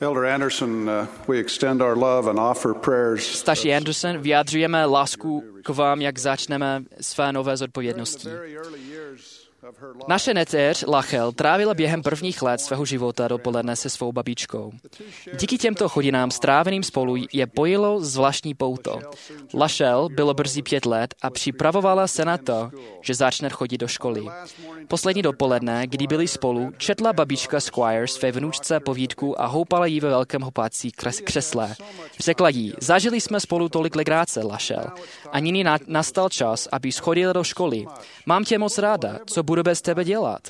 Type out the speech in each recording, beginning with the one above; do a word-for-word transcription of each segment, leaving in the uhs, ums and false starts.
Elder Anderson, uh, we extend our love and offer prayers. Starší Anderson, vyjadřujeme lásku k vám, jak začneme své nové zodpovědnosti. Naše netéř Lachel trávila během prvních let svého života dopoledne se svou babičkou. Díky těmto hodinám stráveným spolu je pojilo zvláštní pouto. Lachel bylo brzy pět let a připravovala se na to, že začne chodit do školy. Poslední dopoledne, kdy byli spolu, četla babička Squire své vnučce povídku a houpala jí ve velkém houpací křesle. Řekla jí, zažili jsme spolu tolik legráce, Lachel, a nyní na, nastal čas, aby schodila do školy. Mám tě moc ráda, co budu bez tebe dělat?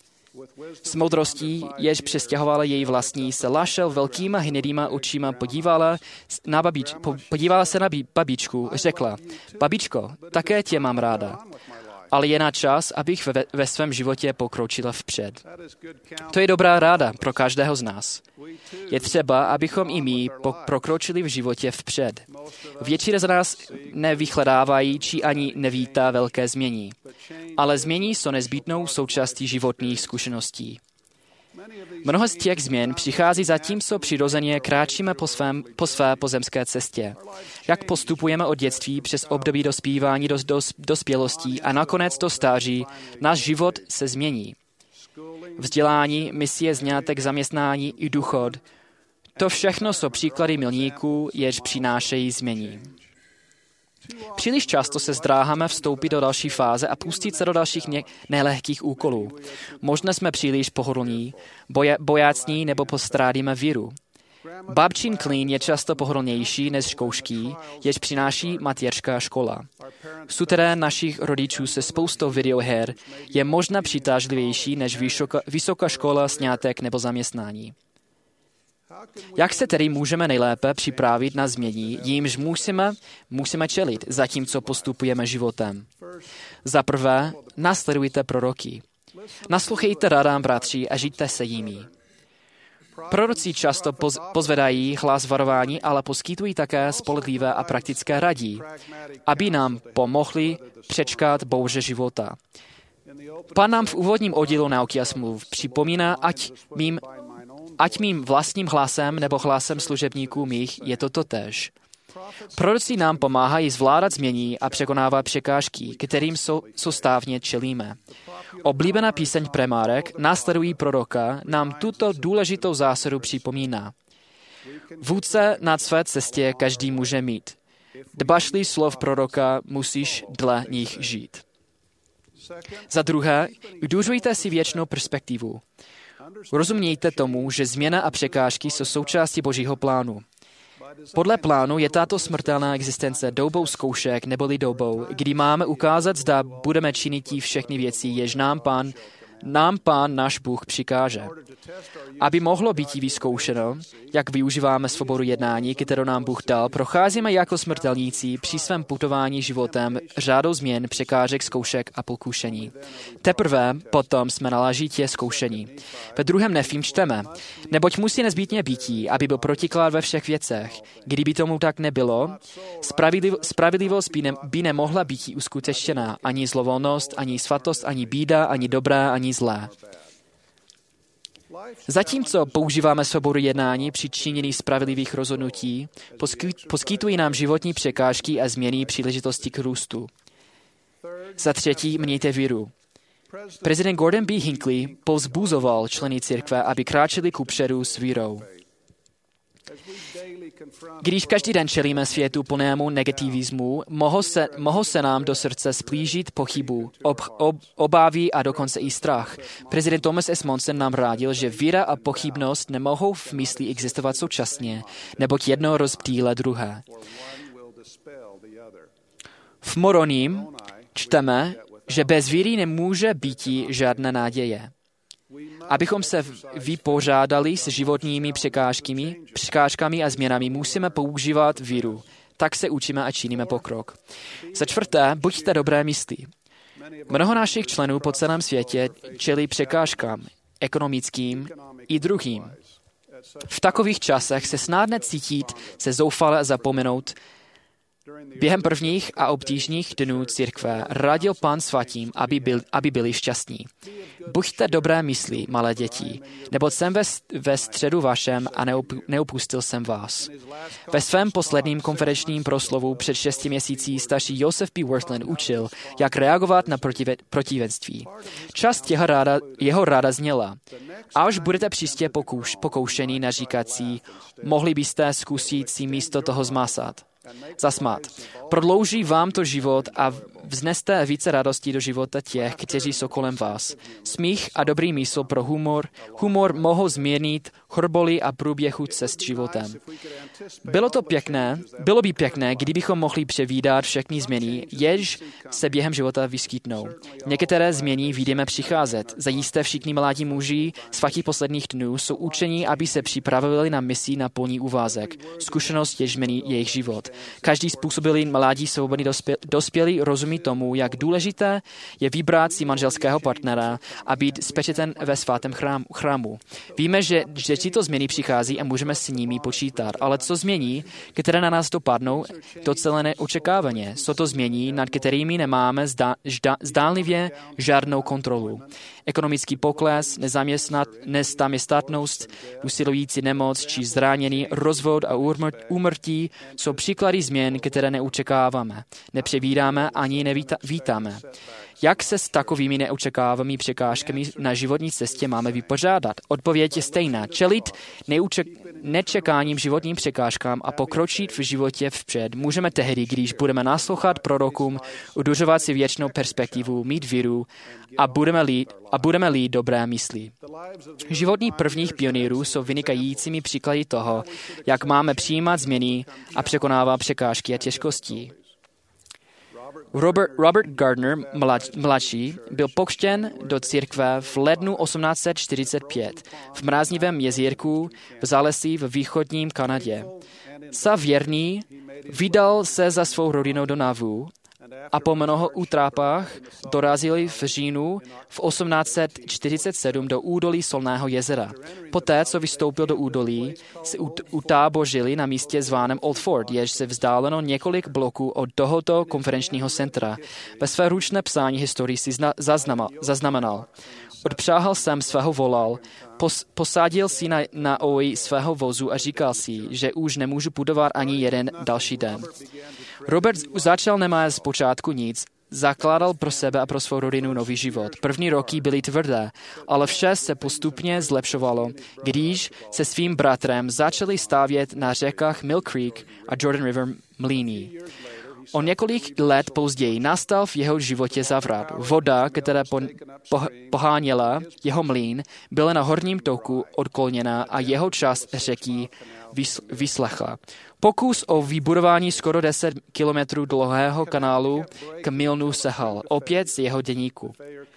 S moudrostí, jež přestěhovala její vlastní, se Lachel velkýma hnedýma očima podívala, na babič, po, podívala se na babičku, řekla, babičko, také tě mám ráda, ale je na čas, abych ve, ve svém životě pokročila vpřed. To je dobrá ráda pro každého z nás. Je třeba, abychom i my pokročili v životě vpřed. Většina z nás nevyhledávají či ani nevítá velké změny, ale změny jsou nezbytnou součástí životních zkušeností. Mnoho z těch změn přichází zatímco přirozeně kráčíme po, svém, po své pozemské cestě. Jak postupujeme od dětství přes období dospívání do dos, dospělostí a nakonec do stáří, náš život se změní. Vzdělání, misie, zňátek, zaměstnání i důchod, to všechno jsou příklady milníků, jež přinášejí změny. Příliš často se zdráháme vstoupit do další fáze a pustit se do dalších ně- nelehkých úkolů. Možná jsme příliš pohodlní, boja- bojácní nebo postrádíme víru. Babčin klín je často pohodlnější než zkoušky, jež přináší mateřská škola. Suterén našich rodičů se spoustou videoher je možná přitažlivější než vysoka, vysoká škola, sňátek nebo zaměstnání. Jak se tedy můžeme nejlépe připravit na změny, jímž musíme, musíme čelit, zatímco postupujeme životem? Za prvé, následujte proroky. Naslouchejte radám bratří a žijte se jimi. Proroci často poz, pozvedají hlas varování, ale poskytují také spolehlivé a praktické radí, aby nám pomohli přečkat bouře života. Pán nám v úvodním oddílu nauky a smluv připomíná, ať mým Ať mým vlastním hlasem nebo hlasem služebníků mých je to totéž. Proroci nám pomáhají zvládat změny a překonávat překážky, kterým soustávně čelíme. Oblíbená píseň Premárek Následují proroka nám tuto důležitou zásadu připomíná. Vůdce na své cestě každý může mít. Dbaš-li slov proroka, musíš dle nich žít. Za druhé, udržujte si věčnou perspektivu. Rozumějte tomu, že změna a překážky jsou součástí Božího plánu. Podle plánu je tato smrtelná existence dobou zkoušek neboli dobou, kdy máme ukázat, zda budeme činit všechny věci, jež nám Pán, nám Pán náš Bůh přikáže. Aby mohlo být vyzkoušeno, jak využíváme svobodu jednání, kterou nám Bůh dal, procházíme jako smrtelníci při svém putování životem řádou změn, překážek, zkoušek a pokušení. Teprve potom jsme náležitě zkoušení. Ve druhém Nefím čteme, neboť musí nezbytně býtí, aby byl protiklad ve všech věcech. Kdyby tomu tak nebylo, spravedliv- spravedlivost by, ne- by nemohla být uskutečněna, ani zlovolnost, ani svatost, ani bída, ani dobrá, ani zlé. Zatímco používáme svobodu jednání při činění spravedlivých rozhodnutí, poskytují nám životní překážky a změny příležitosti k růstu. Za třetí, mějte víru. Prezident Gordon B. Hinckley povzbuzoval členy církve, aby kráčeli kupředu s vírou. Když každý den čelíme světu plnému negativismu, mohou se, mohou se nám do srdce splížit pochybu, ob, ob, obávy a dokonce i strach. Prezident Thomas S. Monson nám rádil, že víra a pochybnost nemohou v mysli existovat současně, neboť jedno rozptýle druhé. V Moroním čteme, že bez víry nemůže býti žádné naděje. Abychom se vypořádali s životními překážkami, překážkami a změnami, musíme používat víru. Tak se učíme a činíme pokrok. Za čtvrté, buďte dobré mysli. Mnoho našich členů po celém světě čelí překážkám, ekonomickým i druhým. V takových časech se snadne cítit se zoufale a zapomenout Během prvních a obtížných dnů církve radil Pán svatým, aby, byl, aby byli šťastní. Buďte dobré mysli, malé děti, neboť jsem ve, ve středu vašem a neup, neopustil jsem vás. Ve svém posledním konferenčním proslovu před šesti měsící starší Joseph P. Wirthlin učil, jak reagovat na protive, protivenství. Část jeho ráda, jeho ráda zněla: až budete příště pokouš, pokoušení na říkací, mohli byste zkusit si místo toho zmásat. Zasmát. Prodlouží vám to život a vzneste více radosti do života těch, kteří jsou kolem vás. Smích a dobrý mysl pro humor, humor mohou zmírnit choroboli a průběhu cest životem. Bylo to pěkné, bylo by pěkné, kdybychom mohli převídat všechny změny, jež se během života vyskytnou. Některé změny vidíme přicházet. Zajisté všichni mladí muži z faky posledních dnů jsou učení, aby se připravili na misi na plný úvazek. Zkušenost jež změní jejich život. Každý způsobilý mladí svobodný dospělý rozumí tomu, jak důležité je vybrat si manželského partnera a být spečeten ve svatém chrámu. Víme, že, že tyto změny přichází a můžeme s nimi počítat, ale co změní, které na nás dopadnou, to celé neočekávaně. Jsou to změní, nad kterými nemáme zdá, žda, zdánlivě žádnou kontrolu. Ekonomický pokles, nezaměstnanost, usilující nemoc či zranění, rozvod a úmrtí jsou příklady změn, které neočekáváme, nepřebíráme ani nevítáme. Jak se s takovými neočekávanými překážkami na životní cestě máme vypořádat? Odpověď je stejná. Čelit neuček- nečekáním životním překážkám a pokročit v životě vpřed můžeme tehdy, když budeme naslouchat prorokům, udržovat si věčnou perspektivu, mít víru a budeme lít, a budeme lít dobré mysli. Životní prvních pionýrů jsou vynikajícími příklady toho, jak máme přijímat změny a překonávat překážky a těžkosti. Robert, Robert Gardner, mlad, mladší, byl pokřtěn do církve v lednu osmnáct set čtyřicet pět v mráznivém jezírku v zálesí v východním Kanadě. Sa věrný vydal se za svou rodinou do Nauvoo a po mnoho útrápách dorazili v říjnu v osmnáct set čtyřicet sedm do údolí Solného jezera. Poté, co vystoupil do údolí, se utábořili na místě zváném Old Fort, jež se vzdáleno několik bloků od tohoto konferenčního centra. Ve své ručné psání historii si zna, zaznama, zaznamenal. Odpřáhal jsem svého volal, pos, posadil si na, na oj svého vozu a říkal si, že už nemůžu putovat ani jeden další den. Robert začal nemá zpočátku nic, zakládal pro sebe a pro svou rodinu nový život. První roky byly tvrdé, ale vše se postupně zlepšovalo, když se svým bratrem začali stavět na řekách Mill Creek a Jordan River mlýny. O několik let později nastal v jeho životě zavrat. Voda, která po, po, poháněla jeho mlýn, byla na horním toku odkloněna a jeho část řeky vys, vyslechla. Pokus o vybudování skoro deset kilometrů dlouhého kanálu k Milnu sehal, opět z jeho deníku.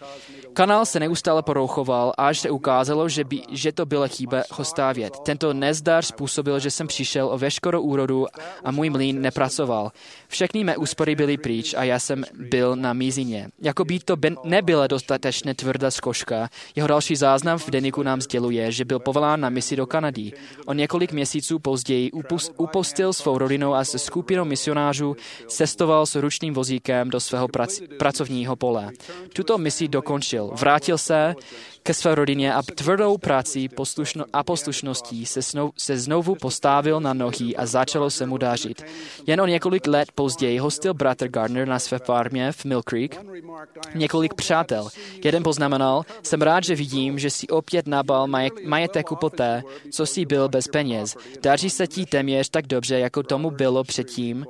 Kanál se neustále porouchoval, až se ukázalo, že, by, že to byla chyba ho stavět. Tento nezdar způsobil, že jsem přišel o veškerou úrodu a můj mlýn nepracoval. Všechny mé úspory byly pryč a já jsem byl na mizině. Jako by to nebyla dostatečně tvrdá zkouška, jeho další záznam v deníku nám sděluje, že byl povolán na misi do Kanady. O několik měsíců později upustil svou rodinou a se skupinou misionářů cestoval s ručným vozíkem do svého prac, pracovního pole. Tuto misi dokončil. Vrátil se ke své rodině a tvrdou prací poslušno, a poslušností se, snou, se znovu postavil na nohy a začalo se mu dařit. Jen o několik let později hostil bratr Gardner na své farmě v Mill Creek několik přátel. Jeden poznamenal, jsem rád, že vidím, že si opět nabal majeteku poté, co jsi byl bez peněz. Daří se ti téměř tak dobře, jako tomu bylo předtím,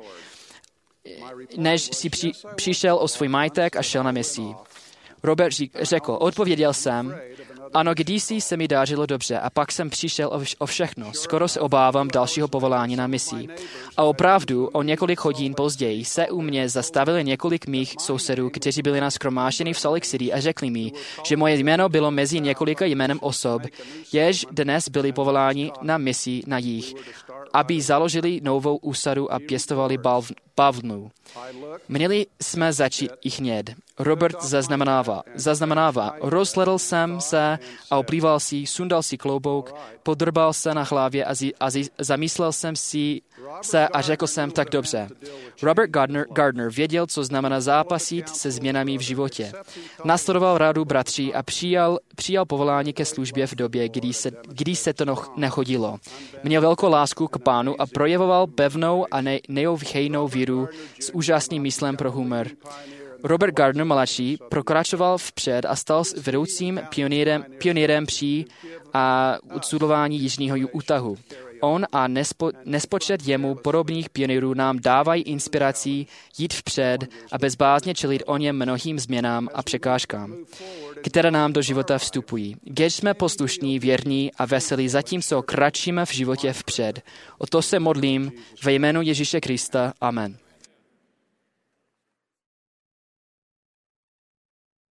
než si při, přišel o svůj majetek a šel na misi. Robert řekl, odpověděl jsem, ano, kdysi se mi dářilo dobře a pak jsem přišel o všechno. Skoro se obávám dalšího povolání na misi. A opravdu o několik hodin později se u mě zastavili několik mých sousedů, kteří byli nashromážděni v Salt Lake City a řekli mi, že moje jméno bylo mezi několika jménem osob, jež dnes byli povoláni na misi na jih, aby založili novou úsadu a pěstovali bavlnu. Měli jsme začít ich něd. Robert zaznamenává. Zaznamenává. Rozhledl jsem se a oplýval si, sundal si klobouk, podrbal se na hlavě a, zi, a zi, zamyslel jsem si se a řekl jsem tak dobře. Robert Gardner, Gardner věděl, co znamená zápasit se změnami v životě. Nasledoval radu bratří a přijal, přijal povolání ke službě v době, kdy se, kdy se to nechodilo. Měl velkou lásku k Pánu a projevoval pevnou a ne, neovychejnou víru s úžasným myslem pro humor. Robert Gardner mladší pokračoval vpřed a stal vedoucím pionýrem, pionýrem při a odsudování jižního útahu. On a nespo, nespočet jemu podobných pionýrů nám dávají inspiraci jít vpřed a bezbázně čelit o něm mnohým změnám a překážkám, které nám do života vstupují. Když jsme poslušní, věrní a veselí, zatímco kračíme v životě vpřed. O to se modlím ve jménu Ježíše Krista. Amen.